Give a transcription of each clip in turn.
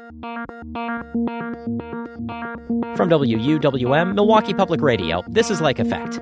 From WUWM, Milwaukee Public Radio, this is Lake Effect.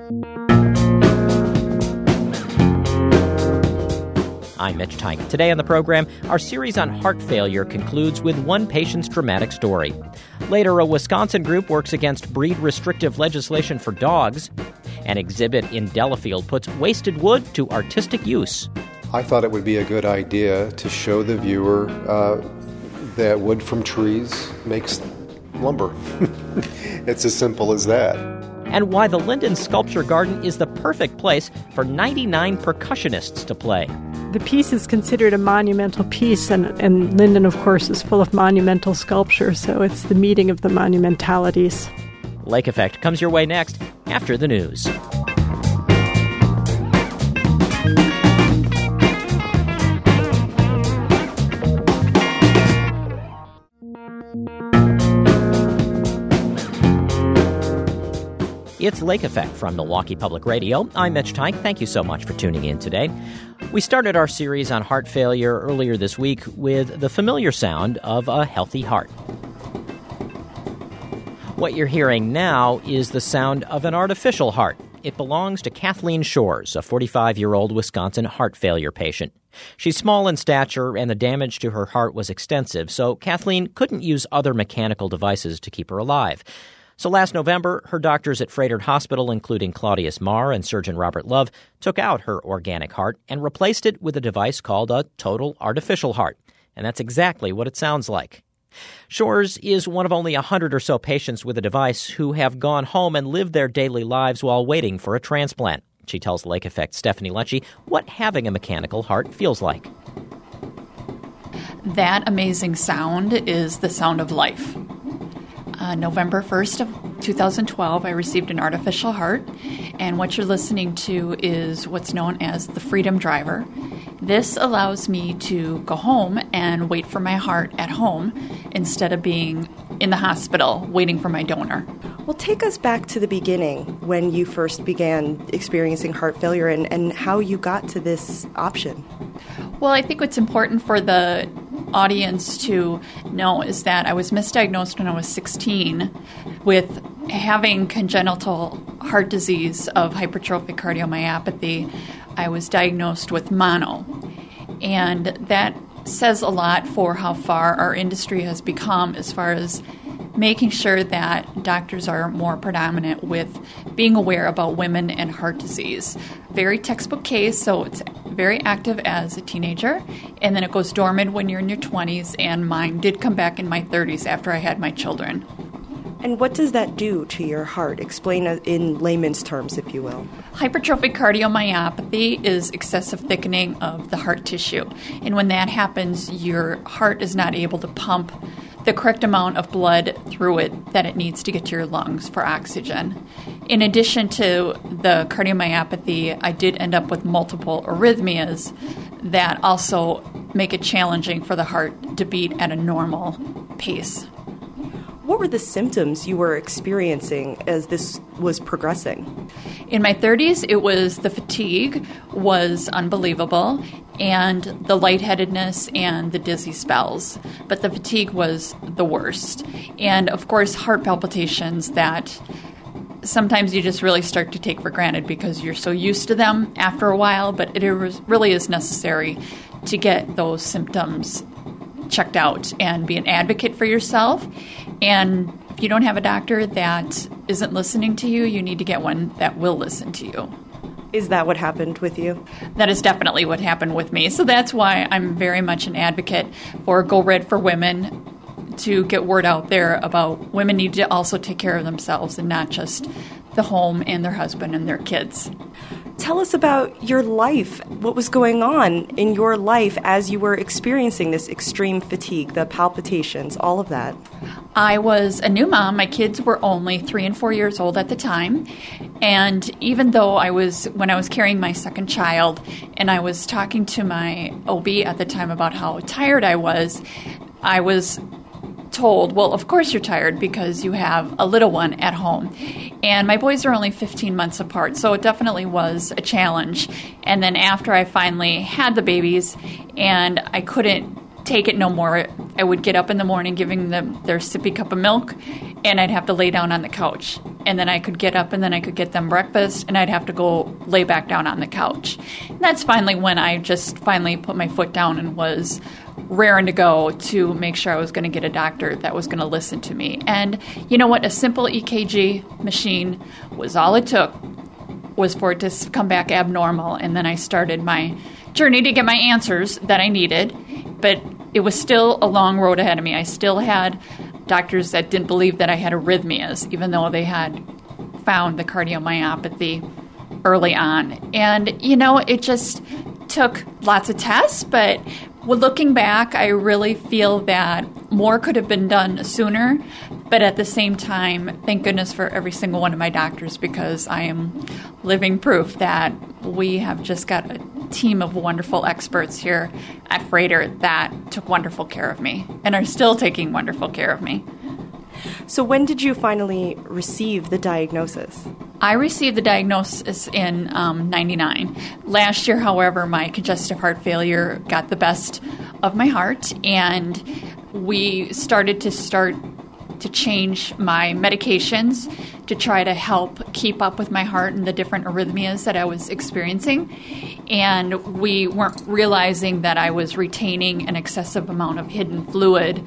I'm Mitch Teich. Today on the program, our series on heart failure concludes with one patient's dramatic story. Later, a Wisconsin group works against breed-restrictive legislation for dogs. An exhibit in Delafield puts wasted wood to artistic use. I thought it would be a good idea to show the viewer that wood from trees makes lumber. It's as simple as that. And why the Linden Sculpture Garden is the perfect place for 99 percussionists to play. The piece is considered a monumental piece, and Linden, of course, is full of monumental sculpture, so it's the meeting of the monumentalities. Lake Effect comes your way next, after the news. It's Lake Effect from Milwaukee Public Radio. I'm Mitch Teich. Thank you so much for tuning in today. We started our series on heart failure earlier this week with the familiar sound of a healthy heart. What you're hearing now is the sound of an artificial heart. It belongs to Kathleen Shores, a 45-year-old Wisconsin heart failure patient. She's small in stature, and the damage to her heart was extensive, so Kathleen couldn't use other mechanical devices to keep her alive. So last November, her doctors at Froedtert Hospital, including Claudius Marr and surgeon Robert Love, took out her organic heart and replaced it with a device called a total artificial heart. And that's exactly what it sounds like. Shores is one of only 100 or so patients with a device who have gone home and lived their daily lives while waiting for a transplant. She tells Lake Effect's Stephanie Lecce what having a mechanical heart feels like. That amazing sound is the sound of life. November 1st of 2012, I received an artificial heart, and what you're listening to is what's known as the Freedom Driver. This allows me to go home and wait for my heart at home instead of being in the hospital waiting for my donor. Well, take us back to the beginning when you first began experiencing heart failure and how you got to this option. Well, I think what's important for the audience to know is that I was misdiagnosed when I was 16 with having congenital heart disease of hypertrophic cardiomyopathy. I was diagnosed with mono, and that says a lot for how far our industry has become as far as making sure that doctors are more predominant with being aware about women and heart disease. Very textbook case, so it's very active as a teenager, and then it goes dormant when you're in your 20s, and mine did come back in my 30s after I had my children. And what does that do to your heart? Explain in layman's terms, if you will. Hypertrophic cardiomyopathy is excessive thickening of the heart tissue, and when that happens, your heart is not able to pump the correct amount of blood through it that it needs to get to your lungs for oxygen. In addition to the cardiomyopathy, I did end up with multiple arrhythmias that also make it challenging for the heart to beat at a normal pace. What were the symptoms you were experiencing as this was progressing? In my 30s, it was the fatigue was unbelievable, and the lightheadedness and the dizzy spells. But the fatigue was the worst. And, of course, heart palpitations that sometimes you just really start to take for granted because you're so used to them after a while, but it really is necessary to get those symptoms checked out and be an advocate for yourself. And if you don't have a doctor that isn't listening to you, you need to get one that will listen to you. Is that what happened with you? That is definitely what happened with me. So that's why I'm very much an advocate for Go Red for Women, to get word out there about women need to also take care of themselves and not just the home and their husband and their kids. Tell us about your life. What was going on in your life as you were experiencing this extreme fatigue, the palpitations, all of that? I was a new mom. My kids were only 3 and 4 years old at the time. And even though when I was carrying my second child and I was talking to my OB at the time about how tired I was told, well, of course you're tired because you have a little one at home. And my boys are only 15 months apart, so it definitely was a challenge. And then after I finally had the babies and I couldn't take it no more I would get up in the morning giving them their sippy cup of milk, and I'd have to lay down on the couch. And then I could get up and then I could get them breakfast, and I'd have to go lay back down on the couch. And that's finally when I just finally put my foot down and was raring to go to make sure I was going to get a doctor that was going to listen to me. And you know what? A simple EKG machine was all it took, was for it to come back abnormal. And then I started my journey to get my answers that I needed. But it was still a long road ahead of me. I still had doctors that didn't believe that I had arrhythmias, even though they had found the cardiomyopathy early on. And, you know, it just took lots of tests, but looking back, I really feel that more could have been done sooner. But at the same time, thank goodness for every single one of my doctors, because I am living proof that we have just got a team of wonderful experts here at Froedtert that took wonderful care of me and are still taking wonderful care of me. So when did you finally receive the diagnosis? I received the diagnosis in 99. Last year, however, my congestive heart failure got the best of my heart, and we started to change my medications to try to help keep up with my heart and the different arrhythmias that I was experiencing. And we weren't realizing that I was retaining an excessive amount of hidden fluid.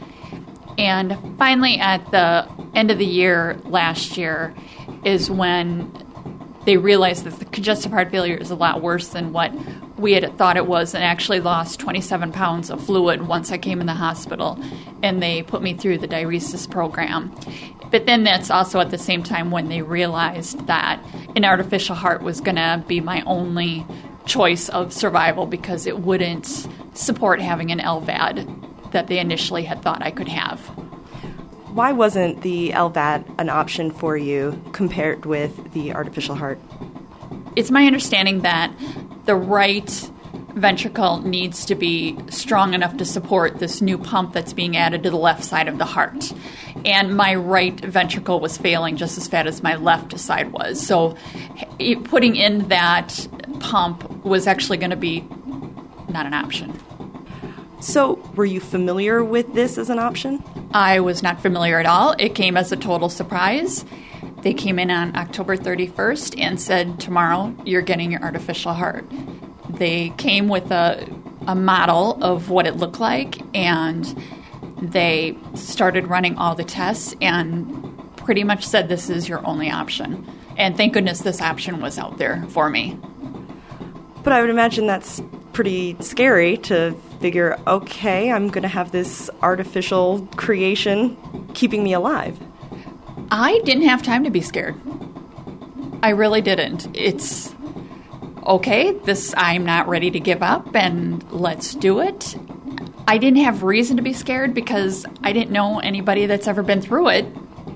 And finally, at the end of the year last year is when they realized that the congestive heart failure is a lot worse than what we had thought it was, and actually lost 27 pounds of fluid once I came in the hospital, and they put me through the diuresis program. But then that's also at the same time when they realized that an artificial heart was going to be my only choice of survival, because it wouldn't support having an LVAD that they initially had thought I could have. Why wasn't the LVAD an option for you compared with the artificial heart? It's my understanding that the right ventricle needs to be strong enough to support this new pump that's being added to the left side of the heart. And my right ventricle was failing just as fast as my left side was. So putting in that pump was actually going to be not an option. So were you familiar with this as an option? I was not familiar at all. It came as a total surprise. They came in on October 31st and said, tomorrow you're getting your artificial heart. They came with a model of what it looked like, and they started running all the tests and pretty much said, this is your only option. And thank goodness this option was out there for me. But I would imagine that's pretty scary to figure, okay, I'm going to have this artificial creation keeping me alive. I didn't have time to be scared. I really didn't. It's okay, I'm not ready to give up, and let's do it. I didn't have reason to be scared because I didn't know anybody that's ever been through it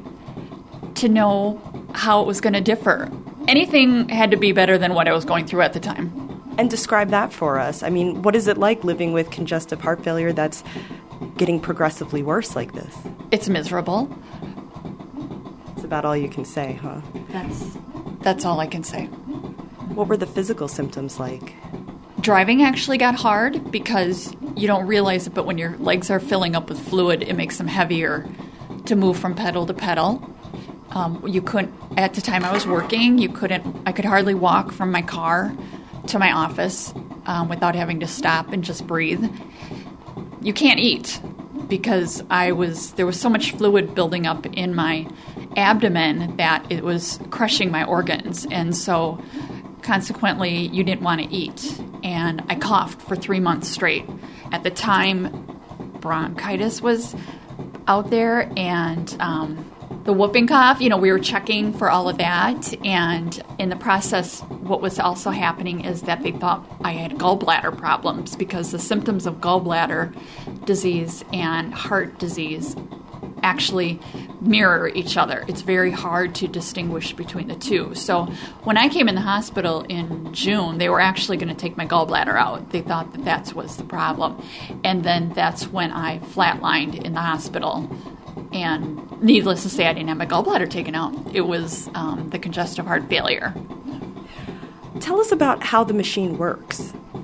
to know how it was going to differ. Anything had to be better than what I was going through at the time. And describe that for us. I mean, what is it like living with congestive heart failure that's getting progressively worse like this? It's miserable. That's about all you can say, huh? That's all I can say. What were the physical symptoms like? Driving actually got hard because you don't realize it, but when your legs are filling up with fluid, it makes them heavier to move from pedal to pedal. You couldn't, at the time I was working, I could hardly walk from my car to my office without having to stop and just breathe. You can't eat because there was so much fluid building up in my abdomen that it was crushing my organs, and so consequently you didn't want to eat. And I coughed for 3 months straight. At the time, bronchitis was out there, and the whooping cough, we were checking for all of that. And in the process, what was also happening is that they thought I had gallbladder problems, because the symptoms of gallbladder disease and heart disease actually mirror each other. It's very hard to distinguish between the two. So when I came in the hospital in June, they were actually going to take my gallbladder out. They thought that was the problem. And then that's when I flatlined in the hospital. And needless to say, I didn't have my gallbladder taken out. It was the congestive heart failure. Tell us about how the machine works.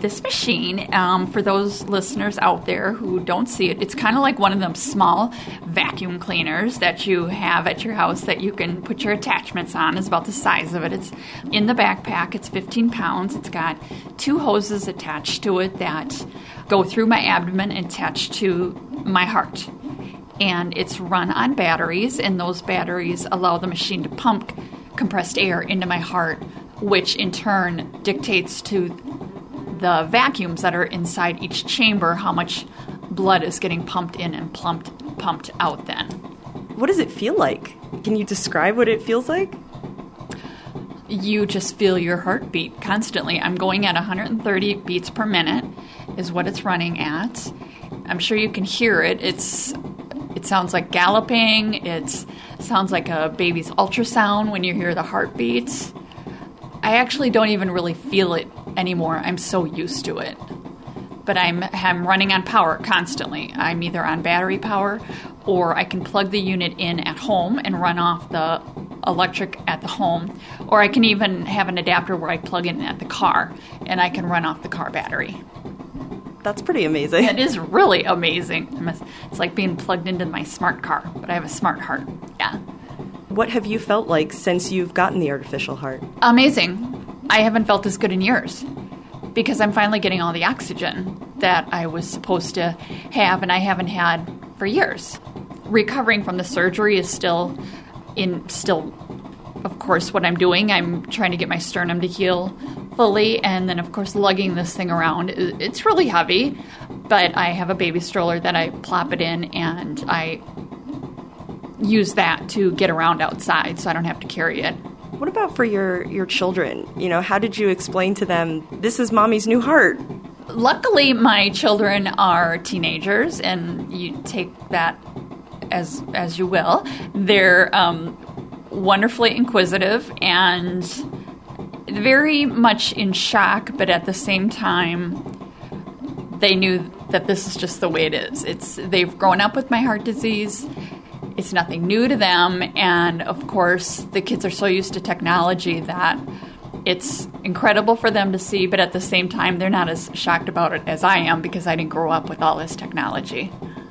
This machine, for those listeners out there who don't see it, it's kind of like one of them small vacuum cleaners that you have at your house that you can put your attachments on. It's about the size of it. It's in the backpack. It's 15 pounds. It's got 2 hoses attached to it that go through my abdomen and attach to my heart. And it's run on batteries, and those batteries allow the machine to pump compressed air into my heart, which in turn dictates to the vacuums that are inside each chamber how much blood is getting pumped in and pumped out then. What does it feel like? Can you describe what it feels like? You just feel your heartbeat constantly. I'm going at 130 beats per minute is what it's running at. I'm sure you can hear it. It sounds like galloping. It sounds like a baby's ultrasound when you hear the heartbeats. I actually don't even really feel it anymore. I'm so used to it. But I'm running on power constantly. I'm either on battery power, or I can plug the unit in at home and run off the electric at the home, or I can even have an adapter where I plug in at the car and I can run off the car battery. That's pretty amazing. It is really amazing. It's like being plugged into my smart car, but I have a smart heart. Yeah. What have you felt like since you've gotten the artificial heart? Amazing. I haven't felt this good in years because I'm finally getting all the oxygen that I was supposed to have and I haven't had for years. Recovering from the surgery is still, of course, what I'm doing. I'm trying to get my sternum to heal fully, and then, of course, lugging this thing around. It's really heavy, but I have a baby stroller that I plop it in, and I use that to get around outside so I don't have to carry it. What about for your children? How did you explain to them, this is Mommy's new heart? Luckily, my children are teenagers, and you take that as you will. They're wonderfully inquisitive and very much in shock, but at the same time, they knew that this is just the way it is. They've grown up with my heart disease. It's nothing new to them, and of course, the kids are so used to technology that it's incredible for them to see, but at the same time, they're not as shocked about it as I am because I didn't grow up with all this technology.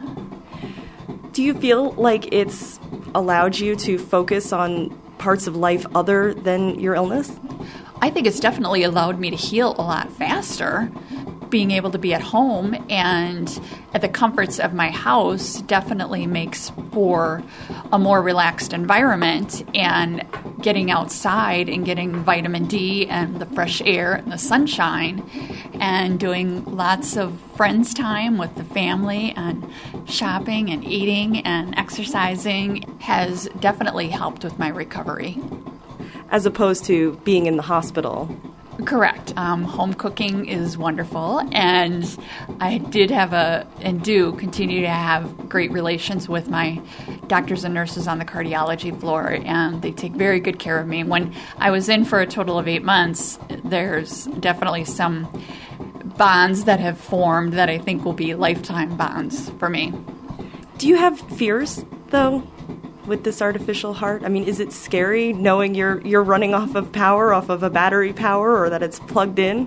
Do you feel like it's allowed you to focus on parts of life other than your illness? I think it's definitely allowed me to heal a lot faster. Being able to be at home and at the comforts of my house definitely makes for a more relaxed environment, and getting outside and getting vitamin D and the fresh air and the sunshine and doing lots of friends time with the family and shopping and eating and exercising has definitely helped with my recovery. As opposed to being in the hospital. Correct. Home cooking is wonderful, and I did have and do continue to have great relations with my doctors and nurses on the cardiology floor, and they take very good care of me. When I was in for a total of 8 months, there's definitely some bonds that have formed that I think will be lifetime bonds for me. Do you have fears, though, with this artificial heart? I mean, is it scary knowing you're running off of power, off of a battery power, or that it's plugged in?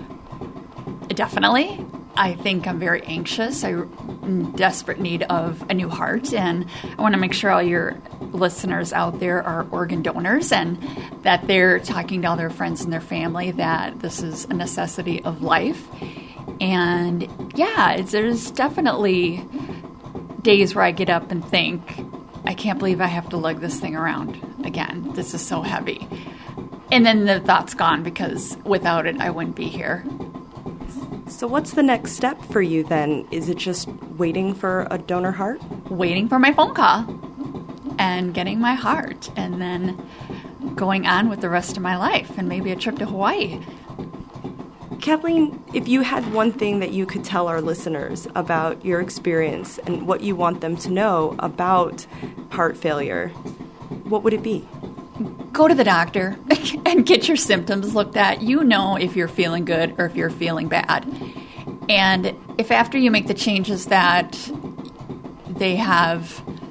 Definitely. I think I'm very anxious. I'm in desperate need of a new heart, and I want to make sure all your listeners out there are organ donors and that they're talking to all their friends and their family that this is a necessity of life. And yeah, there's definitely days where I get up and think, I can't believe I have to lug this thing around again. This is so heavy. And then the thought's gone because without it, I wouldn't be here. So what's the next step for you then? Is it just waiting for a donor heart? Waiting for my phone call and getting my heart and then going on with the rest of my life and maybe a trip to Hawaii. Kathleen, if you had one thing that you could tell our listeners about your experience and what you want them to know about heart failure, what would it be? Go to the doctor and get your symptoms looked at. You know if you're feeling good or if you're feeling bad. And if after you make the changes that they have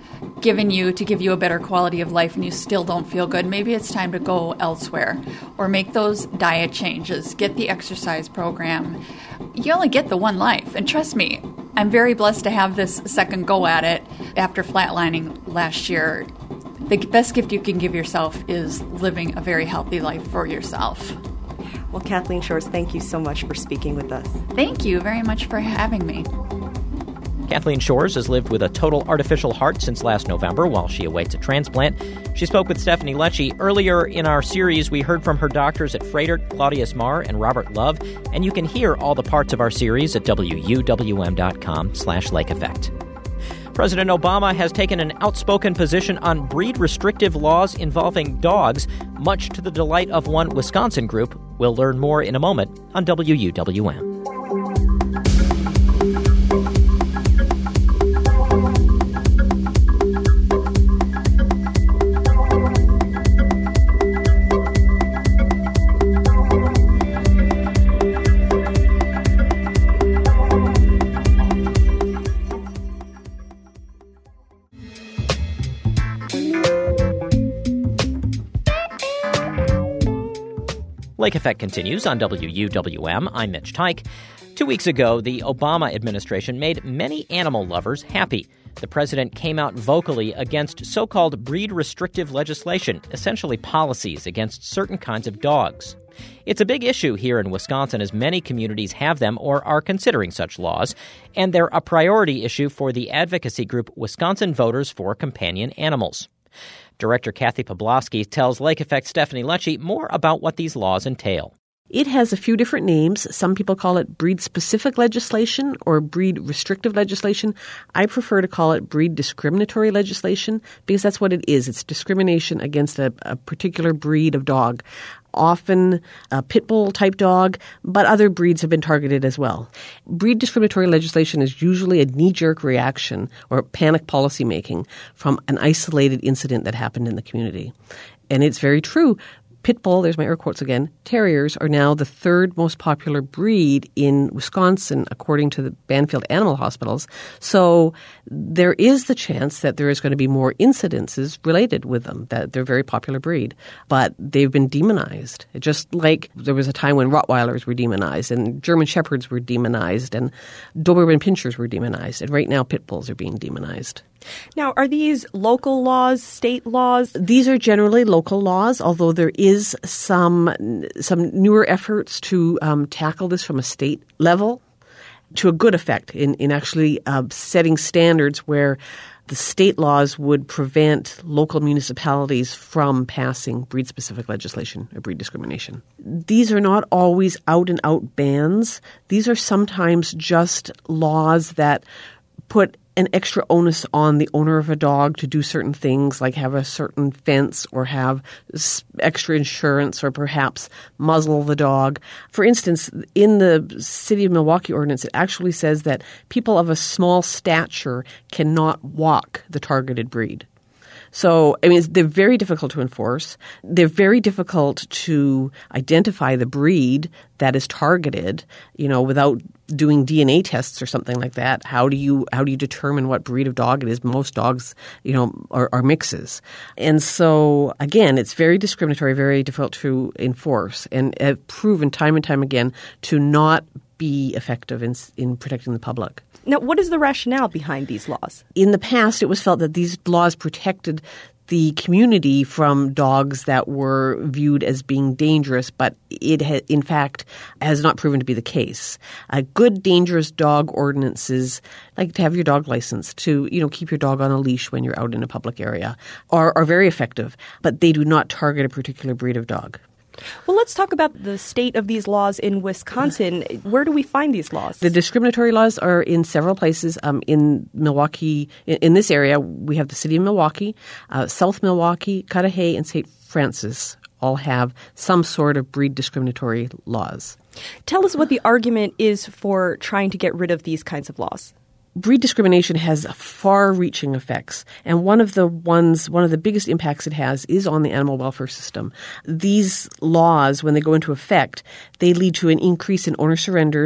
given you to give you a better quality of life and you still don't feel good, maybe it's time to go elsewhere or make those diet changes, get the exercise program. You only get the one life. And trust me, I'm very blessed to have this second go at it after flatlining last year. The best gift you can give yourself is living a very healthy life for yourself. Well, Kathleen Shores, thank you so much for speaking with us. Thank you very much for having me. Kathleen Shores has lived with a total artificial heart since last November while she awaits a transplant. She spoke with Stephanie Lecce. Earlier in our series, we heard from her doctors at Froedtert, Claudius Marr, and Robert Love, and you can hear all the parts of our series at wuwm.com/Lake Effect. President Obama has taken an outspoken position on breed-restrictive laws involving dogs, much to the delight of one Wisconsin group. We'll learn more in a moment on WUWM. Lake Effect continues on WUWM. I'm Mitch Teich. 2 weeks ago, the Obama administration made many animal lovers happy. The president came out vocally against so-called breed-restrictive legislation, essentially policies against certain kinds of dogs. It's a big issue here in Wisconsin as many communities have them or are considering such laws, and they're a priority issue for the advocacy group Wisconsin Voters for Companion Animals. Director Kathy Poblowski tells Lake Effect's Stephanie Lecce more about what these laws entail. It has a few different names. Some people call it breed-specific legislation or breed-restrictive legislation. I prefer to call it breed-discriminatory legislation because that's what it is. It's discrimination against a particular breed of dog, often a pit bull-type dog, but other breeds have been targeted as well. Breed-discriminatory legislation is usually a knee-jerk reaction or panic policymaking from an isolated incident that happened in the community. And it's very true. Pit bull, there's my air quotes again, terriers are now the third most popular breed in Wisconsin, according to the Banfield Animal Hospitals. So there is the chance that there is going to be more incidences related with them, that they're a very popular breed. But they've been demonized. Just like there was a time when Rottweilers were demonized and German Shepherds were demonized and Doberman Pinschers were demonized. And right now pit bulls are being demonized. Now, are these local laws, state laws? These are generally local laws, although there is some newer efforts to tackle this from a state level to a good effect in actually setting standards where the state laws would prevent local municipalities from passing breed-specific legislation or breed discrimination. These are not always out-and-out bans. These are sometimes just laws that put an extra onus on the owner of a dog to do certain things like have a certain fence or have extra insurance or perhaps muzzle the dog. For instance, in the City of Milwaukee ordinance, it actually says that people of a small stature cannot walk the targeted breed. So, I mean, they're very difficult to enforce. They're very difficult to identify the breed that is targeted, without doing DNA tests or something like that. How do you determine what breed of dog it is? Most dogs, are mixes. And so, again, it's very discriminatory, very difficult to enforce, and have proven time and time again to not be effective in protecting the public. Now, what is the rationale behind these laws? In the past, it was felt that these laws protected the community from dogs that were viewed as being dangerous, but it in fact has not proven to be the case. Good dangerous dog ordinances, like to have your dog licensed, to keep your dog on a leash when you're out in a public area, are very effective, but they do not target a particular breed of dog. Well, let's talk about the state of these laws in Wisconsin. Where do we find these laws? The discriminatory laws are in several places. In Milwaukee, in this area, we have the City of Milwaukee, South Milwaukee, Cudahy, and St. Francis all have some sort of breed discriminatory laws. Tell us what the argument is for trying to get rid of these kinds of laws. Breed discrimination has far-reaching effects, and one of the biggest impacts it has is on the animal welfare system. These laws, when they go into effect, they lead to an increase in owner surrenders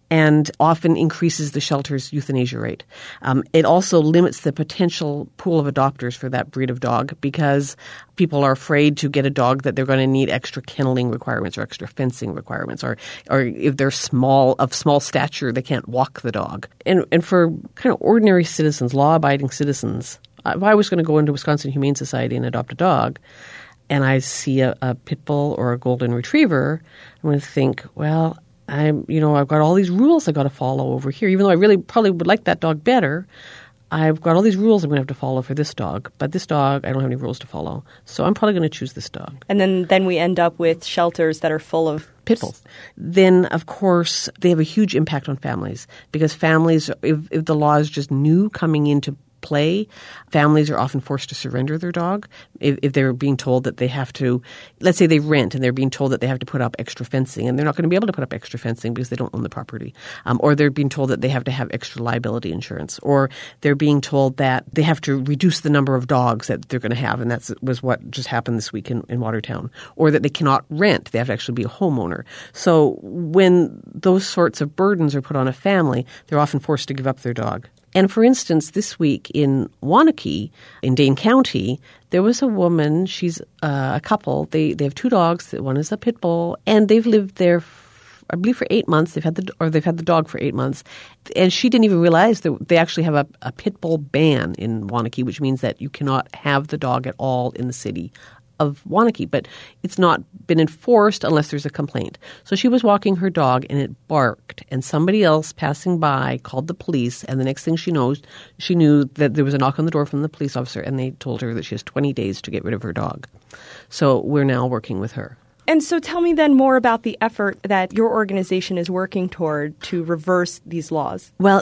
and often increases the shelter's euthanasia rate. It also limits the potential pool of adopters for that breed of dog because people are afraid to get a dog that they're going to need extra kenneling requirements or extra fencing requirements, or if they're small stature, they can't walk the dog. And for kind of ordinary citizens, law-abiding citizens, if I was going to go into Wisconsin Humane Society and adopt a dog, and I see a pit bull or a golden retriever, I'm going to think, well, I've got all these rules I've got to follow over here. Even though I really probably would like that dog better, I've got all these rules I'm going to have to follow for this dog. But this dog, I don't have any rules to follow. So I'm probably going to choose this dog. And then we end up with shelters that are full of pit bulls. Then, of course, they have a huge impact on families because families, if the law is just new coming into play, families are often forced to surrender their dog if they're being told that they have to, let's say they rent and they're being told that they have to put up extra fencing, and they're not going to be able to put up extra fencing because they don't own the property. Or they're being told that they have to have extra liability insurance, or they're being told that they have to reduce the number of dogs that they're going to have, and that was what just happened this week in Watertown, or that they cannot rent. They have to actually be a homeowner. So when those sorts of burdens are put on a family, they're often forced to give up their dog. And for instance, this week in Waunakee, in Dane County, there was a woman, she's a couple, they have two dogs, one is a pit bull, and they've lived there, I believe, for 8 months. They've had the dog for 8 months. And she didn't even realize that they actually have a pit bull ban in Waunakee, which means that you cannot have the dog at all in the city of Waunakee, but it's not been enforced unless there's a complaint. So she was walking her dog and it barked, and somebody else passing by called the police, and the next thing she knew that there was a knock on the door from the police officer, and they told her that she has 20 days to get rid of her dog. So we're now working with her. And so tell me then more about the effort that your organization is working toward to reverse these laws. Well,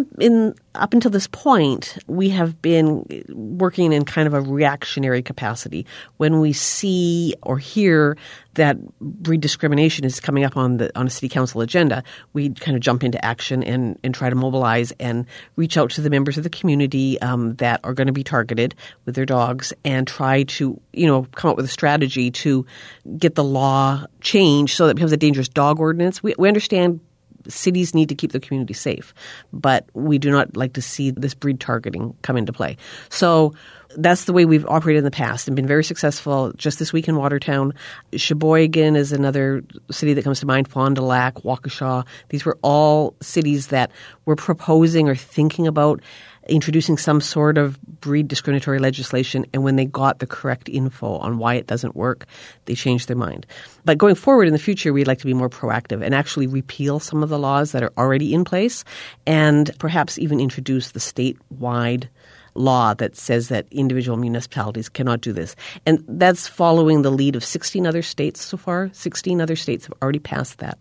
up until this point, we have been working in kind of a reactionary capacity. When we see or hear that breed discrimination is coming up on a city council agenda, we kind of jump into action and try to mobilize and reach out to the members of the community that are going to be targeted with their dogs and try to, come up with a strategy to get the law changed so that it becomes a dangerous dog ordinance. We understand cities need to keep the community safe, but we do not like to see this breed targeting come into play. So that's the way we've operated in the past and been very successful. Just this week in Watertown, Sheboygan is another city that comes to mind, Fond du Lac, Waukesha. These were all cities that were proposing or thinking about introducing some sort of breed discriminatory legislation, and when they got the correct info on why it doesn't work, they changed their mind. But going forward in the future, we'd like to be more proactive and actually repeal some of the laws that are already in place and perhaps even introduce the statewide law that says that individual municipalities cannot do this. And that's following the lead of 16 other states so far. 16 other states have already passed that.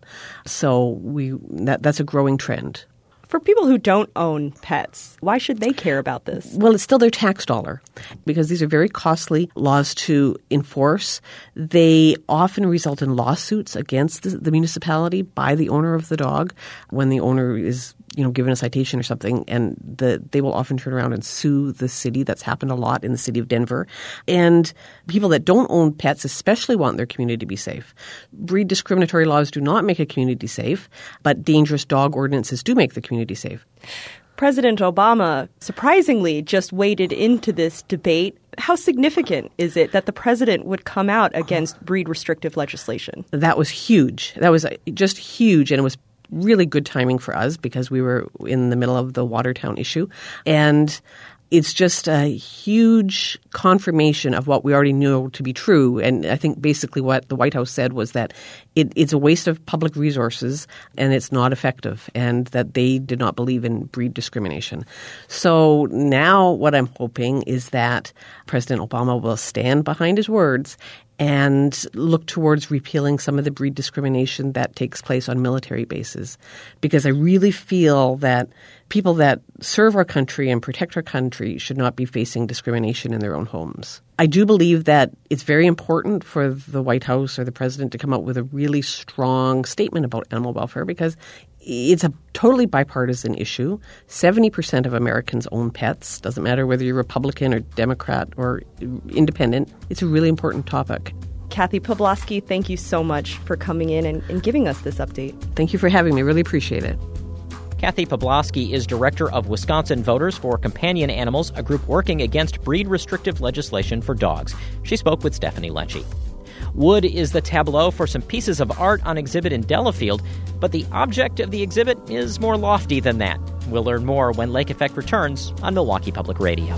So that's a growing trend. For people who don't own pets, why should they care about this? Well, it's still their tax dollar because these are very costly laws to enforce. They often result in lawsuits against the municipality by the owner of the dog when the owner is given a citation or something, and they will often turn around and sue the city. That's happened a lot in the city of Denver. And people that don't own pets especially want their community to be safe. Breed discriminatory laws do not make a community safe, but dangerous dog ordinances do make the community safe. President Obama surprisingly just waded into this debate. How significant is it that the president would come out against breed restrictive legislation? That was huge. That was just huge, and it was really good timing for us because we were in the middle of the Watertown issue. And it's just a huge confirmation of what we already knew to be true. And I think basically what the White House said was that it's a waste of public resources and it's not effective, and that they did not believe in breed discrimination. So now what I'm hoping is that President Obama will stand behind his words and look towards repealing some of the breed discrimination that takes place on military bases. Because I really feel that people that serve our country and protect our country should not be facing discrimination in their own homes. I do believe that it's very important for the White House or the president to come out with a really strong statement about animal welfare because it's a totally bipartisan issue. 70% of Americans own pets. Doesn't matter whether you're Republican or Democrat or independent. It's a really important topic. Kathy Pawlowski, thank you so much for coming in and giving us this update. Thank you for having me. Really appreciate it. Kathy Pawlowski is director of Wisconsin Voters for Companion Animals, a group working against breed-restrictive legislation for dogs. She spoke with Stephanie Lecce. Wood is the tableau for some pieces of art on exhibit in Delafield, but the object of the exhibit is more lofty than that. We'll learn more when Lake Effect returns on Milwaukee Public Radio.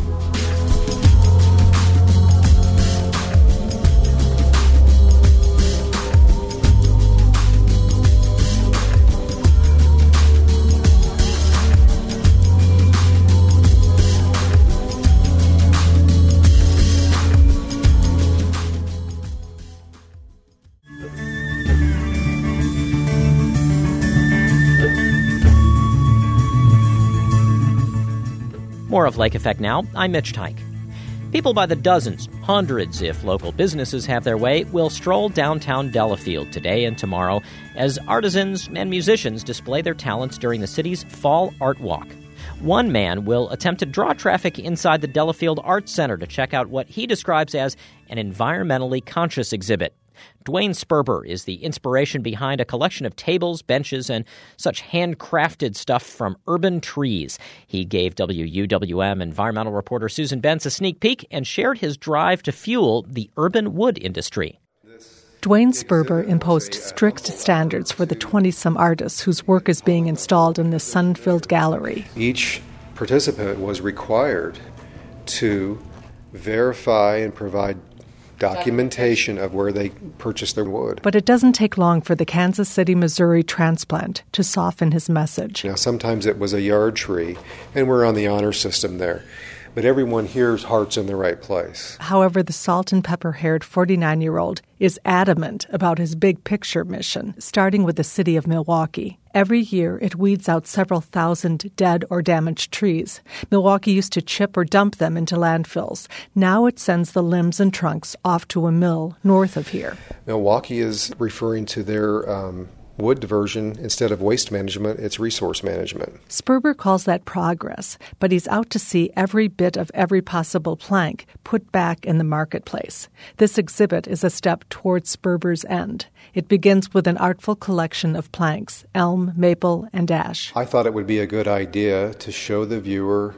More of Lake Effect now. I'm Mitch Teich. People by the dozens, hundreds, if local businesses have their way, will stroll downtown Delafield today and tomorrow as artisans and musicians display their talents during the city's Fall Art Walk. One man will attempt to draw traffic inside the Delafield Arts Center to check out what he describes as an environmentally conscious exhibit. Dwayne Sperber is the inspiration behind a collection of tables, benches, and such handcrafted stuff from urban trees. He gave WUWM environmental reporter Susan Bentz a sneak peek and shared his drive to fuel the urban wood industry. Dwayne Sperber imposed strict standards for the 20-some artists whose work is being installed in this sun-filled gallery. Each participant was required to verify and provide documentation of where they purchased their wood. But it doesn't take long for the Kansas City, Missouri transplant to soften his message. Now, sometimes it was a yard tree, and we're on the honor system there. But everyone here's heart's in the right place. However, the salt and pepper-haired 49-year-old is adamant about his big picture mission, starting with the city of Milwaukee. Every year, it weeds out several thousand dead or damaged trees. Milwaukee used to chip or dump them into landfills. Now it sends the limbs and trunks off to a mill north of here. Milwaukee is referring to their wood diversion. Instead of waste management, it's resource management. Sperber calls that progress, but he's out to see every bit of every possible plank put back in the marketplace. This exhibit is a step towards Sperber's end. It begins with an artful collection of planks, elm, maple, and ash. I thought it would be a good idea to show the viewer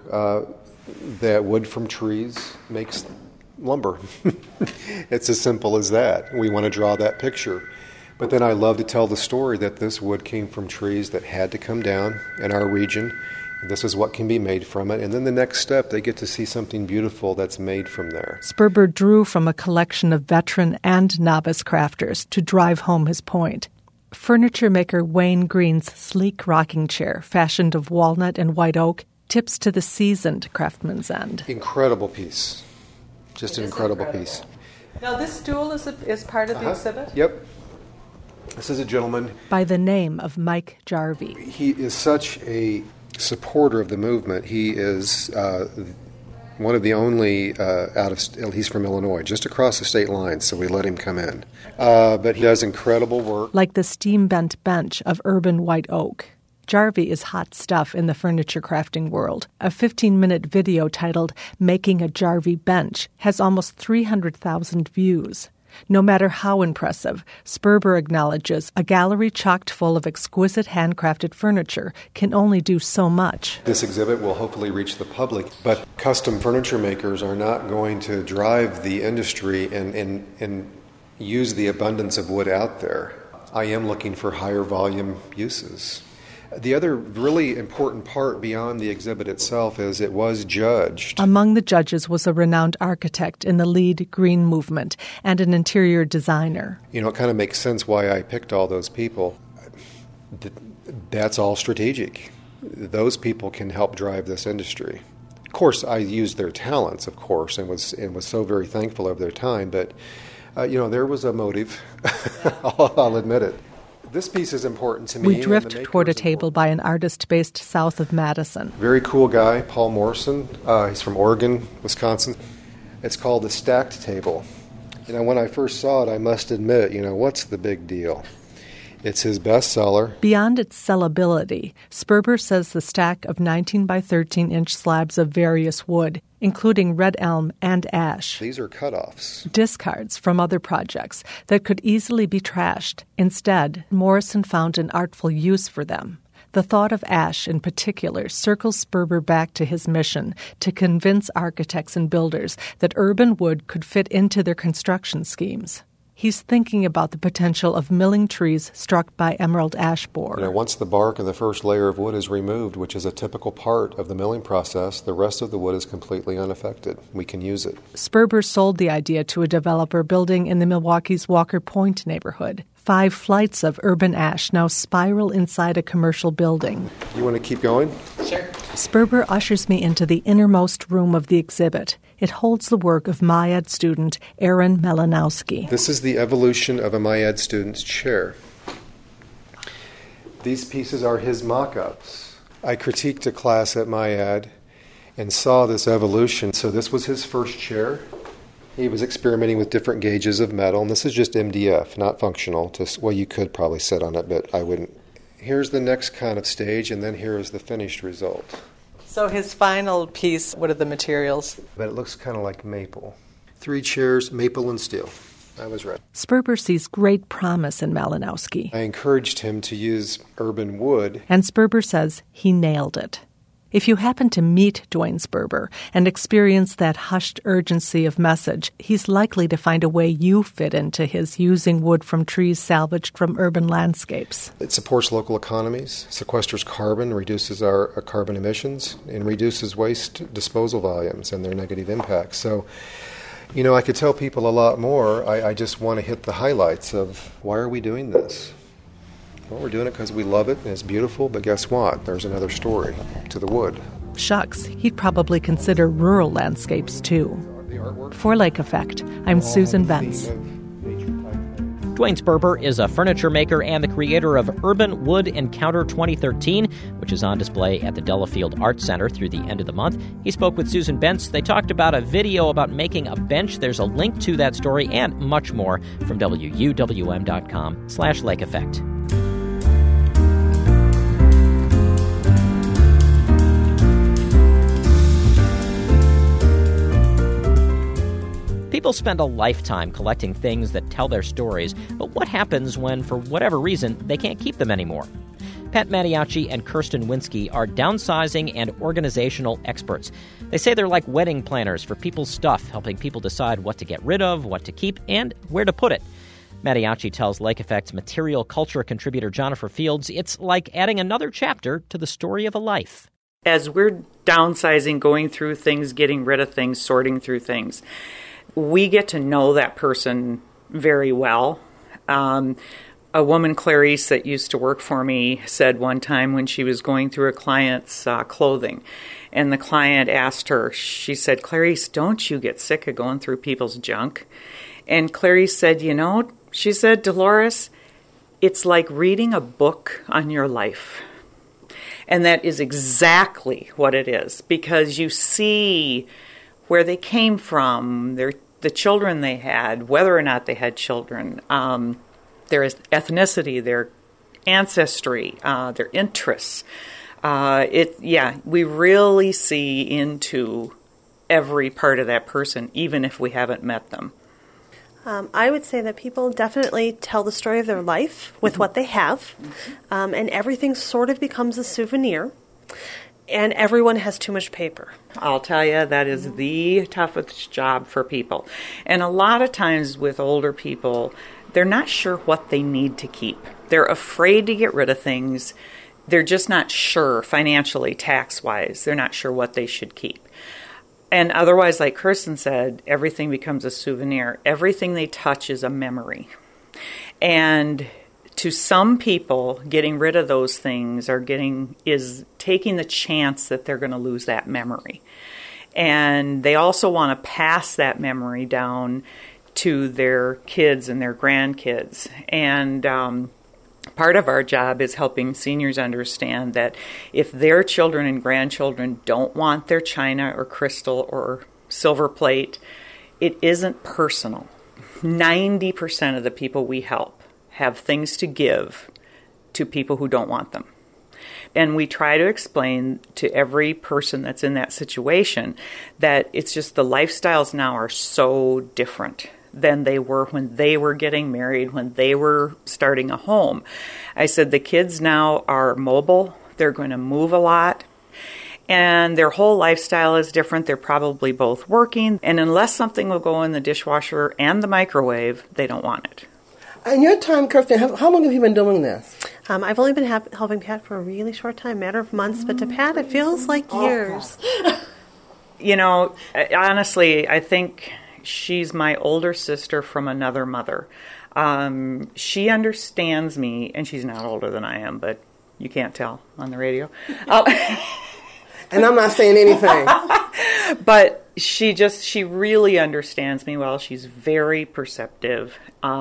that wood from trees makes lumber. It's as simple as that. We want to draw that picture. But then I love to tell the story that this wood came from trees that had to come down in our region. This is what can be made from it. And then the next step, they get to see something beautiful that's made from there. Sperber drew from a collection of veteran and novice crafters to drive home his point. Furniture maker Wayne Green's sleek rocking chair, fashioned of walnut and white oak, tips to the seasoned craftsman's end. Incredible piece. Just an incredible piece. Now, this stool is part of the exhibit? Yep. This is a gentleman by the name of Mike Jarvie. He is such a supporter of the movement. He is one of the only he's from Illinois, just across the state line, so we let him come in. But he does incredible work. Like the steam-bent bench of urban white oak. Jarvie is hot stuff in the furniture crafting world. A 15-minute video titled Making a Jarvie Bench has almost 300,000 views. No matter how impressive, Sperber acknowledges a gallery chocked full of exquisite handcrafted furniture can only do so much. This exhibit will hopefully reach the public, but custom furniture makers are not going to drive the industry and use the abundance of wood out there. I am looking for higher volume uses. The other really important part beyond the exhibit itself is it was judged. Among the judges was a renowned architect in the LEED Green movement and an interior designer. You know, it kind of makes sense why I picked all those people. That's all strategic. Those people can help drive this industry. Of course, I used their talents, of course, and was so very thankful of their time, but there was a motive. I'll admit it. This piece is important to me. We drift toward a table by an artist based south of Madison. Very cool guy, Paul Morrison. He's from Oregon, Wisconsin. It's called the Stacked Table. When I first saw it, I must admit, what's the big deal? It's his bestseller. Beyond its sellability, Sperber says the stack of 19 by 13-inch slabs of various wood, including red elm and ash. These are cutoffs. Discards from other projects that could easily be trashed. Instead, Morrison found an artful use for them. The thought of ash in particular circles Sperber back to his mission to convince architects and builders that urban wood could fit into their construction schemes. He's thinking about the potential of milling trees struck by emerald ash borer. Once the bark of the first layer of wood is removed, which is a typical part of the milling process, the rest of the wood is completely unaffected. We can use it. Sperber sold the idea to a developer building in the Milwaukee's Walker Point neighborhood. 5 flights of urban ash now spiral inside a commercial building. You want to keep going? Sure. Sperber ushers me into the innermost room of the exhibit. It holds the work of MIAD student Aaron Melanowski. This is the evolution of a MIAD student's chair. These pieces are his mock-ups. I critiqued a class at MIAD and saw this evolution. So this was his first chair. He was experimenting with different gauges of metal, and this is just MDF, not functional. Well, you could probably sit on it, but I wouldn't. Here's the next kind of stage, and then here is the finished result. So his final piece, what are the materials? But it looks kind of like maple. 3 chairs, maple and steel. I was right. Sperber sees great promise in Malinowski. I encouraged him to use urban wood. And Sperber says he nailed it. If you happen to meet Dwayne Sperber and experience that hushed urgency of message, he's likely to find a way you fit into his using wood from trees salvaged from urban landscapes. It supports local economies, sequesters carbon, reduces our carbon emissions, and reduces waste disposal volumes and their negative impacts. So, I could tell people a lot more. I just want to hit the highlights of why are we doing this? Well, we're doing it because we love it and it's beautiful, but guess what? There's another story to the wood. Shucks, he'd probably consider rural landscapes too. For Lake Effect, I'm Susan Bentz. Dwayne Sperber is a furniture maker and the creator of Urban Wood Encounter 2013, which is on display at the Delafield Arts Center through the end of the month. He spoke with Susan Bentz. They talked about a video about making a bench. There's a link to that story and much more from WUWM.com/Lake Effect. People spend a lifetime collecting things that tell their stories, but what happens when, for whatever reason, they can't keep them anymore? Pat Mattiacci and Kirsten Winsky are downsizing and organizational experts. They say they're like wedding planners for people's stuff, helping people decide what to get rid of, what to keep, and where to put it. Mattiacci tells Lake Effect's material culture contributor Jennifer Fields it's like adding another chapter to the story of a life. As we're downsizing, going through things, getting rid of things, sorting through things, we get to know that person very well. A woman, Clarice, that used to work for me, said one time when she was going through a client's clothing, and the client asked her, she said, "Clarice, don't you get sick of going through people's junk?" And Clarice said, she said, "Dolores, it's like reading a book on your life." And that is exactly what it is, because you see where they came from, the children they had, whether or not they had children, their ethnicity, their ancestry, their interests. We really see into every part of that person, even if we haven't met them. I would say that people definitely tell the story of their life with what they have, and everything sort of becomes a souvenir. And everyone has too much paper. I'll tell you, that is the toughest job for people. And a lot of times with older people, they're not sure what they need to keep. They're afraid to get rid of things. They're just not sure financially, tax-wise. They're not sure what they should keep. And otherwise, like Kirsten said, everything becomes a souvenir. Everything they touch is a memory. And to some people, getting rid of those things is taking the chance that they're going to lose that memory. And they also want to pass that memory down to their kids and their grandkids. And part of our job is helping seniors understand that if their children and grandchildren don't want their china or crystal or silver plate, it isn't personal. 90% of the people we help have things to give to people who don't want them. And we try to explain to every person that's in that situation that it's just the lifestyles now are so different than they were when they were getting married, when they were starting a home. I said the kids now are mobile, They're going to move a lot. And their whole lifestyle is different. They're probably both working. And unless something will go in the dishwasher and the microwave, they don't want it. In your time, Kirsten, how long have you been doing this? I've only been helping Pat for a really short time, matter of months, but to Pat it feels like years. You know, honestly, I think she's my older sister from another mother. She understands me, and she's not older than I am, but you can't tell on the radio. And I'm not saying anything. But she really understands me well. She's very perceptive,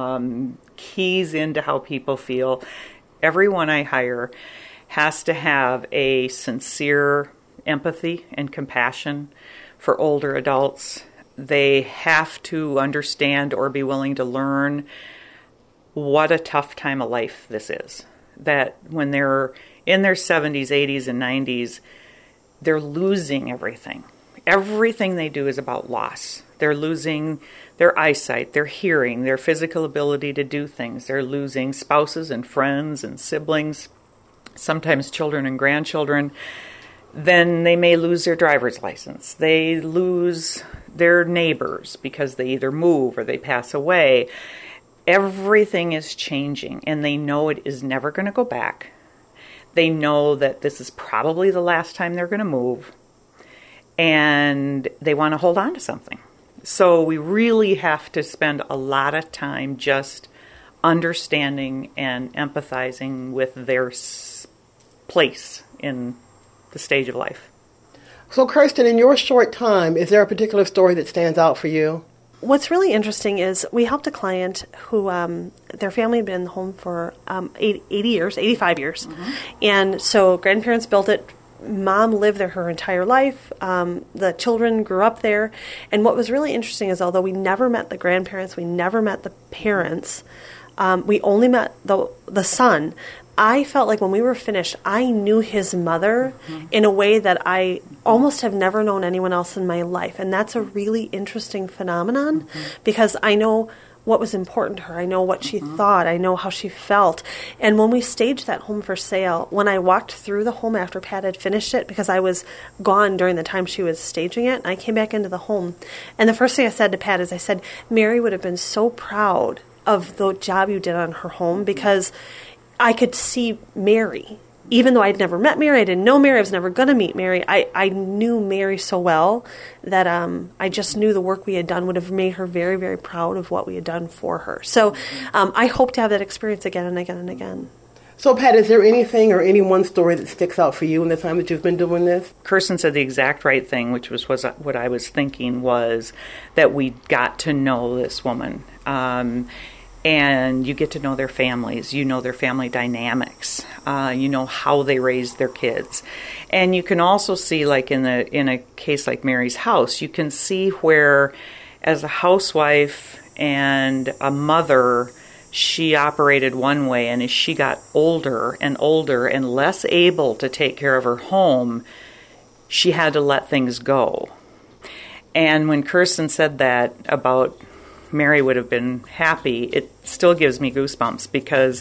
keys into how people feel. Everyone I hire has to have a sincere empathy and compassion for older adults. They have to understand or be willing to learn what a tough time of life this is. That when they're in their 70s, 80s, and 90s, they're losing everything. Everything they do is about loss. They're losing their eyesight, their hearing, their physical ability to do things. They're losing spouses and friends and siblings, sometimes children and grandchildren. Then they may lose their driver's license. They lose their neighbors because they either move or they pass away. Everything is changing, and they know it is never going to go back. They know that this is probably the last time they're going to move, and they want to hold on to something. So we really have to spend a lot of time just understanding and empathizing with their place in the stage of life. So, Kirsten, in your short time, is there a particular story that stands out for you? What's really interesting is we helped a client who their family had been in the home for 85 years. Mm-hmm. And so grandparents built it. Mom lived there her entire life. The children grew up there. And what was really interesting is although we never met the grandparents, we never met the parents, we only met the son. I felt like when we were finished, I knew his mother in a way that I almost have never known anyone else in my life. And that's a really interesting phenomenon because I know what was important to her. I know what she thought. I know how she felt. And when we staged that home for sale, when I walked through the home after Pat had finished it, because I was gone during the time she was staging it, I came back into the home. And the first thing I said to Pat is I said, Mary would have been so proud of the job you did on her home because I could see Mary. Even though I'd never met Mary, I didn't know Mary, I was never going to meet Mary, I knew Mary so well that I just knew the work we had done would have made her very, very proud of what we had done for her. So I hope to have that experience again and again and again. So, Pat, is there anything or any one story that sticks out for you in the time that you've been doing this? Kirsten said the exact right thing, which was what I was thinking was that we got to know this woman. And you get to know their families. You know their family dynamics. You know how they raise their kids. And you can also see, like in a case like Mary's house, you can see where, as a housewife and a mother, she operated one way, and as she got older and less able to take care of her home, she had to let things go. And when Kirsten said that about Mary would have been happy, it still gives me goosebumps because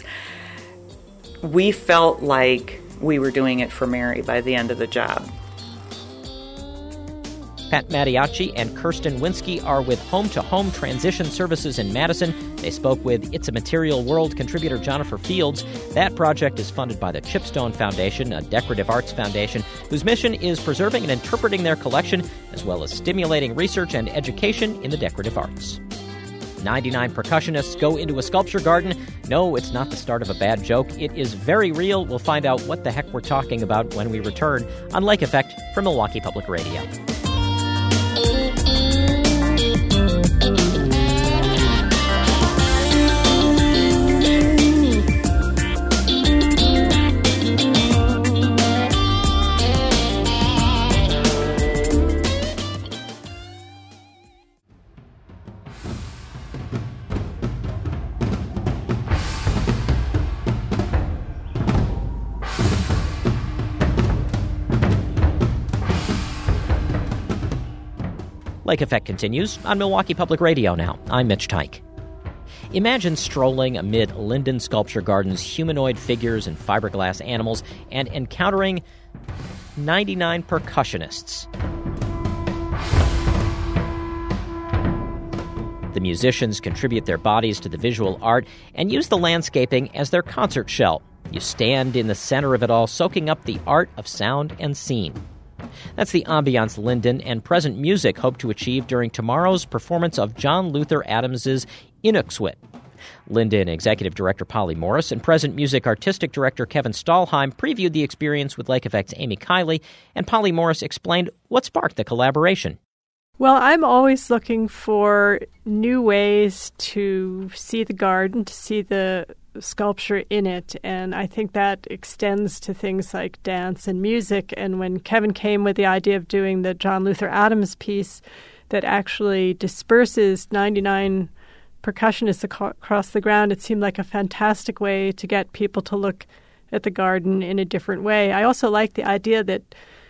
we felt like we were doing it for Mary by the end of the job. Pat Mattiacci and Kirsten Winsky are with Home to Home Transition Services in Madison. They spoke with It's a Material World contributor Jennifer Fields. That project is funded by the Chipstone Foundation, a decorative arts foundation whose mission is preserving and interpreting their collection, as well as stimulating research and education in the decorative arts. 99 percussionists go into a sculpture garden. No, it's not the start of a bad joke. It is very real. We'll find out what the heck we're talking about when we return on Lake Effect from Milwaukee Public Radio. Lake Effect continues on Milwaukee Public Radio now. I'm Mitch Teich. Imagine strolling amid Linden Sculpture Garden's humanoid figures and fiberglass animals and encountering 99 percussionists. The musicians contribute their bodies to the visual art and use the landscaping as their concert shell. You stand in the center of it all, soaking up the art of sound and scene. That's the ambiance Linden and Present Music hope to achieve during tomorrow's performance of John Luther Adams's Inuksuit. Linden Executive Director Polly Morris and Present Music Artistic Director Kevin Stahlheim previewed the experience with Lake Effect's Amy Kiley, and Polly Morris explained what sparked the collaboration. Well, I'm always looking for new ways to see the garden, to see the sculpture in it, and I think that extends to things like dance and music. And when Kevin came with the idea of doing the John Luther Adams piece that actually disperses 99 percussionists across the ground, it seemed like a fantastic way to get people to look at the garden in a different way. I also like the idea that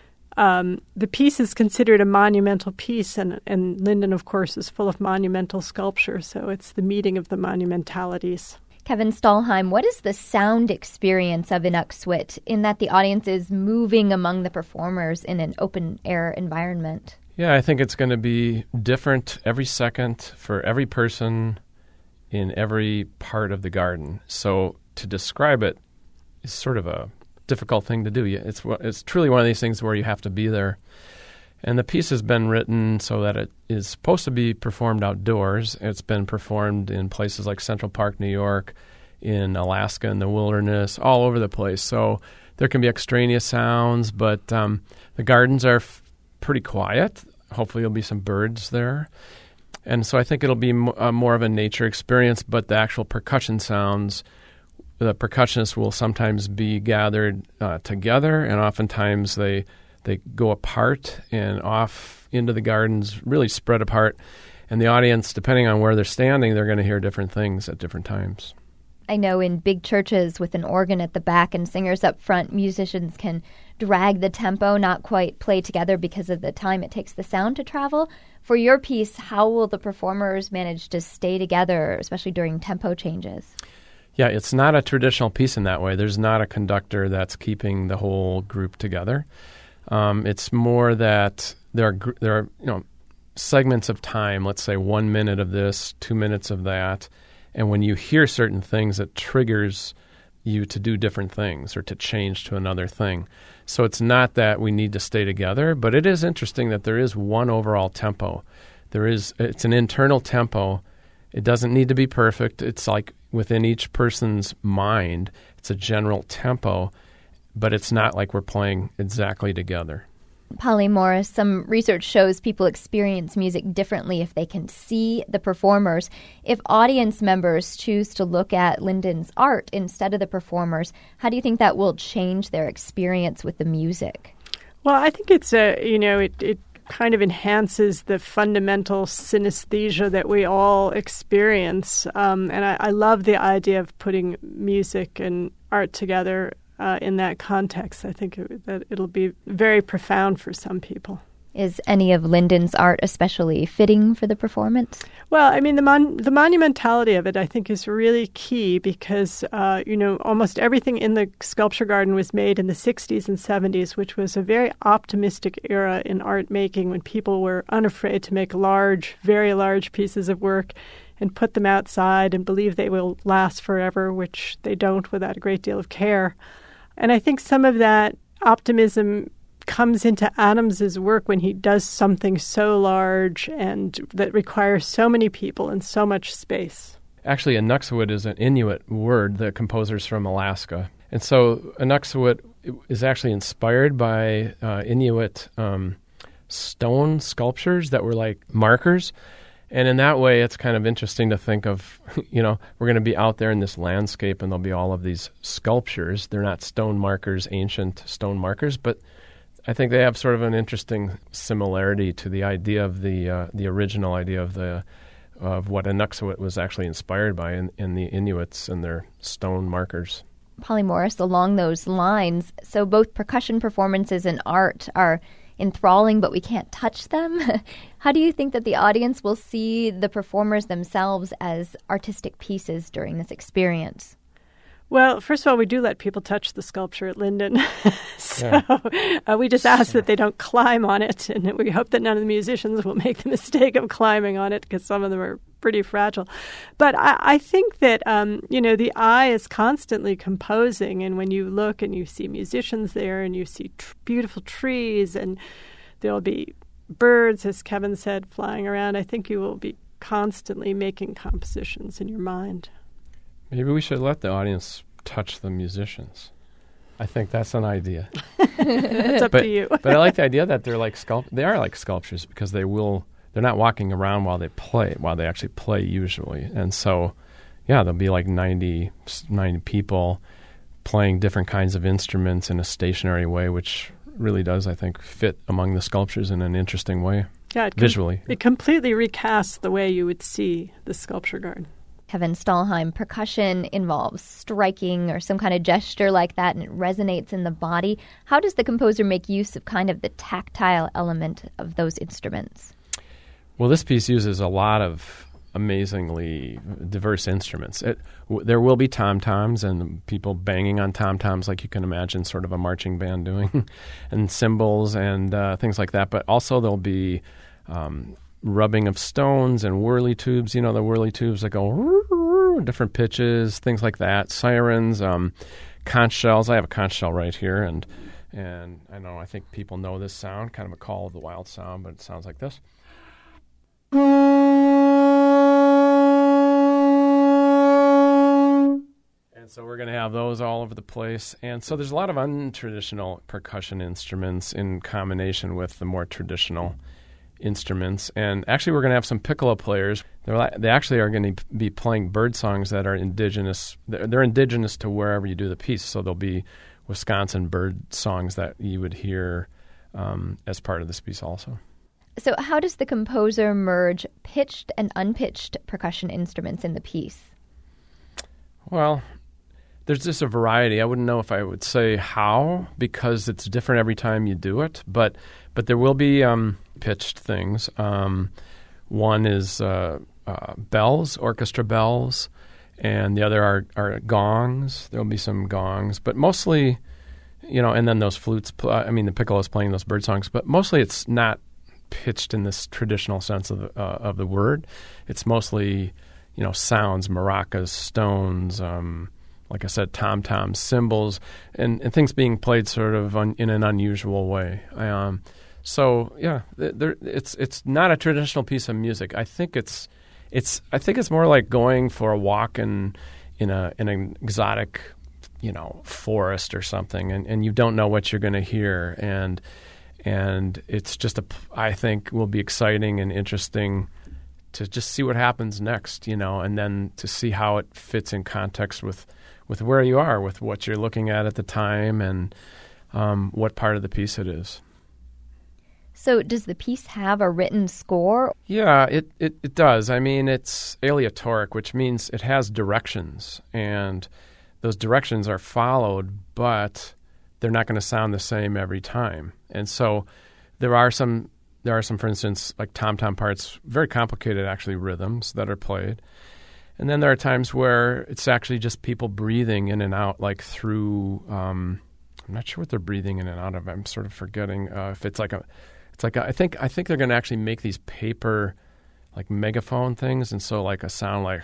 the piece is considered a monumental piece, and Linden, of course, is full of monumental sculpture, so it's the meeting of the monumentalities. Kevin Stahlheim, what is the sound experience of Inuksuit in that the audience is moving among the performers in an open-air environment? Yeah, I think it's going to be different every second for every person in every part of the garden. So to describe it is sort of a difficult thing to do. It's truly one of these things where you have to be there. And the piece has been written so that it is supposed to be performed outdoors. It's been performed in places like Central Park, New York, in Alaska, in the wilderness, all over the place. So there can be extraneous sounds, but the gardens are pretty quiet. Hopefully there'll be some birds there. And so I think it'll be more of a nature experience, but the actual percussion sounds, the percussionists will sometimes be gathered together, and oftentimes they go apart and off into the gardens, really spread apart. And the audience, depending on where they're standing, they're going to hear different things at different times. I know in big churches with an organ at the back and singers up front, musicians can drag the tempo, not quite play together because of the time it takes the sound to travel. For your piece, how will the performers manage to stay together, especially during tempo changes? Yeah, it's not a traditional piece in that way. There's not a conductor that's keeping the whole group together. It's more that there are segments of time, let's say 1 minute of this, 2 minutes of that, and when you hear certain things, it triggers you to do different things or to change to another thing. So it's not that we need to stay together, but it is interesting that there is one overall tempo. It's an internal tempo. It doesn't need to be perfect. It's like within each person's mind, it's a general tempo, but it's not like we're playing exactly together. Polly Morris, some research shows people experience music differently if they can see the performers. If audience members choose to look at Linden's art instead of the performers, how do you think that will change their experience with the music? Well, I think it's it kind of enhances the fundamental synesthesia that we all experience. And I love the idea of putting music and art together in that context. I think that it'll be very profound for some people. Is any of Linden's art especially fitting for the performance? Well, I mean, the monumentality of it, I think, is really key because, almost everything in the sculpture garden was made in the 60s and 70s, which was a very optimistic era in art making when people were unafraid to make large, very large pieces of work and put them outside and believe they will last forever, which they don't without a great deal of care. And I think some of that optimism comes into Adams's work when he does something so large and that requires so many people and so much space. Actually, Inuksuit is an Inuit word. The composer's from Alaska. And so Inuksuit is actually inspired by Inuit stone sculptures that were like markers. And in that way, it's kind of interesting to think of, we're going to be out there in this landscape and there'll be all of these sculptures. They're not stone markers, ancient stone markers, but I think they have sort of an interesting similarity to the idea of the original idea of what Inuksuit was actually inspired by in the Inuits and their stone markers. Polly Morris, along those lines, so both percussion performances and art are enthralling, but we can't touch them. How do you think that the audience will see the performers themselves as artistic pieces during this experience? Well, first of all, we do let people touch the sculpture at Linden. We just ask that they don't climb on it, and we hope that none of the musicians will make the mistake of climbing on it, because some of them are pretty fragile. But I think that, the eye is constantly composing, and when you look and you see musicians there and you see beautiful trees and there'll be birds, as Kevin said, flying around, I think you will be constantly making compositions in your mind. Maybe we should let the audience touch the musicians. I think that's an idea. It's up to you. But I like the idea that they're like they are like sculptures, because they're not walking around while they actually play usually. And so, yeah, there'll be like 90 people playing different kinds of instruments in a stationary way, which really does, I think, fit among the sculptures in an interesting way, visually. It completely recasts the way you would see the sculpture garden. Kevin Stahlheim, percussion involves striking or some kind of gesture like that, and it resonates in the body. How does the composer make use of kind of the tactile element of those instruments? Well, this piece uses a lot of amazingly diverse instruments. There will be tom-toms and people banging on tom-toms like you can imagine sort of a marching band doing, and cymbals and things like that. But also there'll be rubbing of stones and whirly tubes, the whirly tubes that go different pitches, things like that, sirens, conch shells. I have a conch shell right here, and I think people know this sound, kind of a call of the wild sound, but it sounds like this. And so we're going to have those all over the place. And so there's a lot of untraditional percussion instruments in combination with the more traditional instruments. And actually we're going to have some piccolo players. They actually are going to be playing bird songs that are indigenous. They're indigenous to wherever you do the piece. So there'll be Wisconsin bird songs that you would hear as part of this piece also. So how does the composer merge pitched and unpitched percussion instruments in the piece? Well, there's just a variety. I wouldn't know if I would say how, because it's different every time you do it. But there will be pitched things. One is bells, orchestra bells, and the other are gongs. There'll be some gongs, but mostly, and then those flutes. The piccolo is playing those bird songs, but mostly it's not pitched in this traditional sense of the word. It's mostly, sounds, maracas, stones, like I said, tom-toms, cymbals, and things being played sort of in an unusual way. So yeah, it's not a traditional piece of music. I think it's more like going for a walk in an exotic, forest or something, and you don't know what you're going to hear, and it's just I think will be exciting and interesting to just see what happens next, and then to see how it fits in context with where you are, with what you're looking at the time, and what part of the piece it is. So does the piece have a written score? Yeah, it does. It's aleatoric, which means it has directions, and those directions are followed, but they're not going to sound the same every time. And so there are some, for instance, like tom-tom parts, very complicated actually rhythms that are played. And then there are times where it's actually just people breathing in and out, like through, I'm not sure what they're breathing in and out of. I'm sort of forgetting if it's like I think they're going to actually make these paper, like megaphone things. And so like a sound like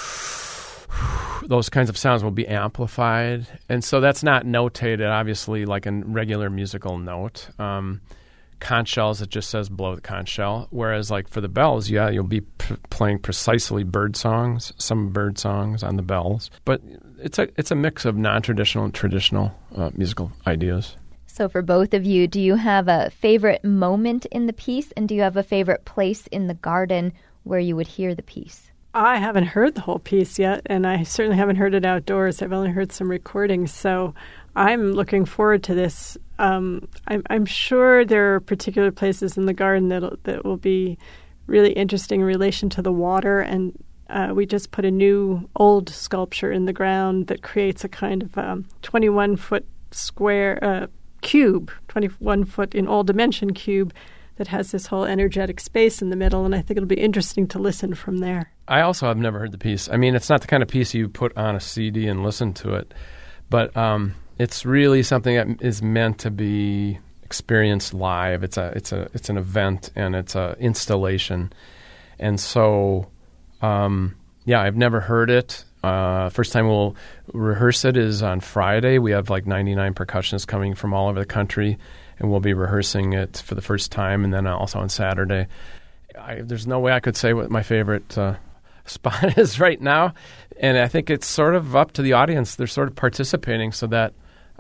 those kinds of sounds will be amplified. And so that's not notated, obviously, like a regular musical note. Conch shells, it just says blow the conch shell. Whereas like for the bells, you'll be playing precisely bird songs, some bird songs on the bells. But it's a mix of non-traditional and traditional musical ideas. So for both of you, do you have a favorite moment in the piece, and do you have a favorite place in the garden where you would hear the piece? I haven't heard the whole piece yet, and I certainly haven't heard it outdoors. I've only heard some recordings, so I'm looking forward to this. I'm sure there are particular places in the garden that will be really interesting in relation to the water, and we just put a new old sculpture in the ground that creates a kind of 21-foot square cube, 21-foot in all dimension cube, that has this whole energetic space in the middle, and I think it'll be interesting to listen from there. I also have never heard the piece. I mean, it's not the kind of piece you put on a CD and listen to it, but it's really something that is meant to be experienced live. It's an event, and it's an installation, and so I've never heard it. First time we'll rehearse it is on Friday. We have like 99 percussionists coming from all over the country, and we'll be rehearsing it for the first time, and then also on Saturday. There's no way I could say what my favorite spot is right now, and I think it's sort of up to the audience. They're sort of participating so that,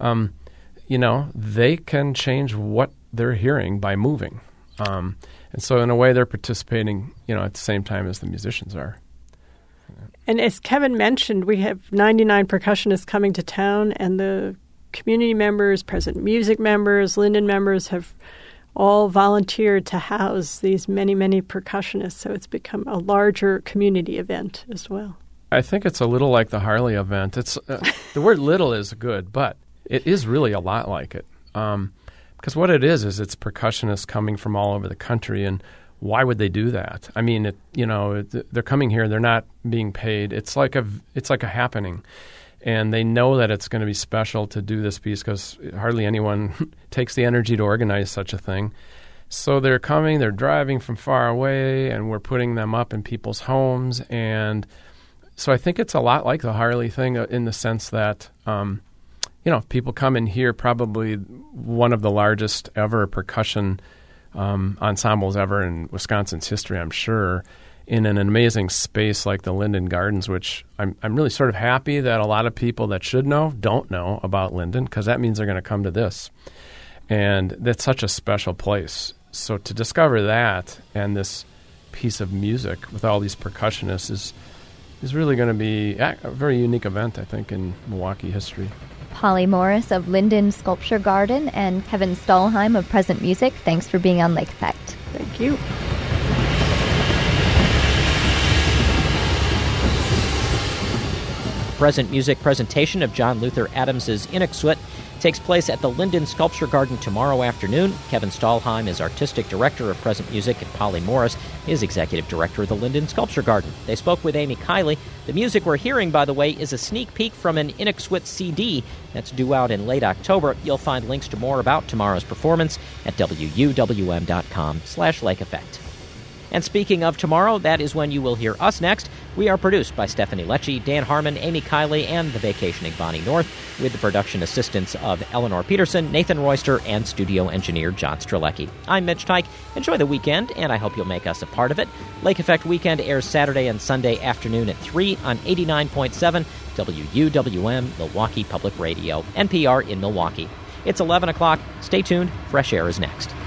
they can change what they're hearing by moving. And so in a way they're participating, at the same time as the musicians are. And as Kevin mentioned, we have 99 percussionists coming to town, and the community members, Present Music members, Linden members have all volunteered to house these many, many percussionists. So it's become a larger community event as well. I think it's a little like the Harley event. It's the word little is good, but it is really a lot like it. Because what it is it's percussionists coming from all over the country, and why would they do that? I mean, they're coming here, they're not being paid. It's like a happening. And they know that it's going to be special to do this piece because hardly anyone takes the energy to organize such a thing. So they're coming, they're driving from far away, and we're putting them up in people's homes. And so I think it's a lot like the Harley thing in the sense that, people come in here, probably one of the largest ever percussion ensembles ever in Wisconsin's history, I'm sure, in an amazing space like the Linden Gardens, which I'm really sort of happy that a lot of people that should know don't know about Linden, because that means they're going to come to this. And that's such a special place. So to discover that and this piece of music with all these percussionists is really going to be a very unique event, I think, in Milwaukee history. Polly Morris of Linden Sculpture Garden and Kevin Stahlheim of Present Music, thanks for being on Lake Effect. Thank you. Present Music presentation of John Luther Adams's Inniskut takes place at the Linden Sculpture Garden tomorrow afternoon. Kevin Stahlheim is Artistic Director of Present Music, and Polly Morris is Executive Director of the Linden Sculpture Garden. They spoke with Amy Kiley. The music we're hearing, by the way, is a sneak peek from an Inniskut CD that's due out in late October. You'll find links to more about tomorrow's performance at wuwm.com/Lake Effect. And speaking of tomorrow, that is when you will hear us next. We are produced by Stephanie Lecce, Dan Harmon, Amy Kiley, and the vacationing Bonnie North, with the production assistance of Eleanor Peterson, Nathan Royster, and studio engineer John Strelecki. I'm Mitch Teich. Enjoy the weekend, and I hope you'll make us a part of it. Lake Effect Weekend airs Saturday and Sunday afternoon at 3 on 89.7 WUWM, Milwaukee Public Radio, NPR in Milwaukee. It's 11 o'clock. Stay tuned. Fresh Air is next.